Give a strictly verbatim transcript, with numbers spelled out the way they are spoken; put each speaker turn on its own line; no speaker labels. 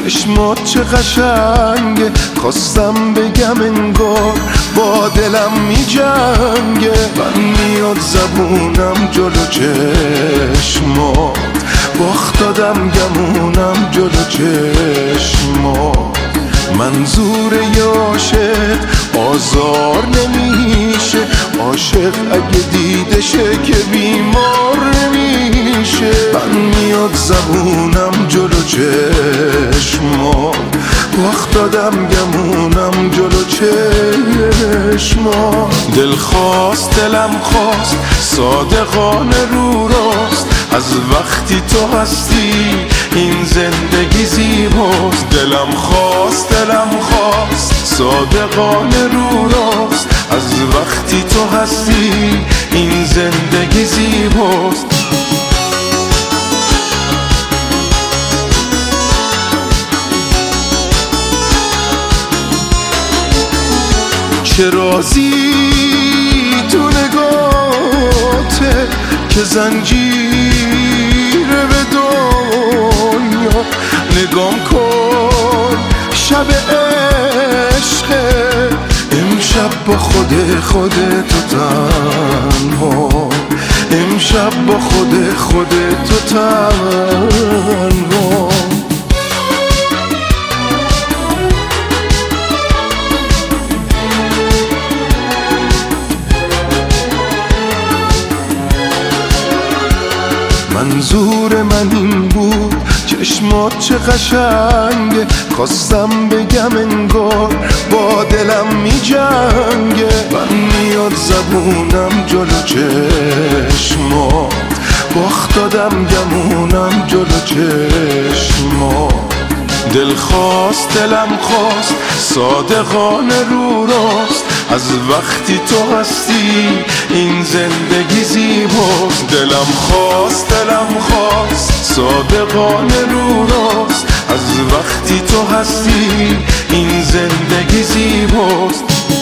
چشمات چه قشنگه، خواستم بگم انگار با دلم می جنگه. من میاد زبونم جلو چشمات، باخت دادم گمونم جلو چشمات. منظور عاشق آزار نمیشه، عاشق اگه دیدشه که بیمار نمیشه. من میاد زبونم جلو چشمات، باخت دادم گمونم جلو چشمات. دل خواست دلم خواست صادقانه رو راست، از وقتی تو هستی این زندگی زیباست. دلم خواست دلم خواست صادقانه رو راست، از وقتی تو هستی این زندگی زیباست. چه رازی تو نگاته که زنجیره به دنیا. نگام کن شب عشقه، امشب با خود خودت تو تنها، امشب با خود خودت تو تنها. منظور من این بود چشمات چه قشنگه، خواستم بگم انگار با دلم می جنگه. من میاد زبونم جلو چشمات، باخت دادم گمونم جلو چشمات. دل خواست دلم خواست صادقانه رو راست، از وقتی تو هستی این زندگی زیباست. دلم خواست دلم خواست صادقانه رو راست، از وقتی تو هستی این زندگی زیباست.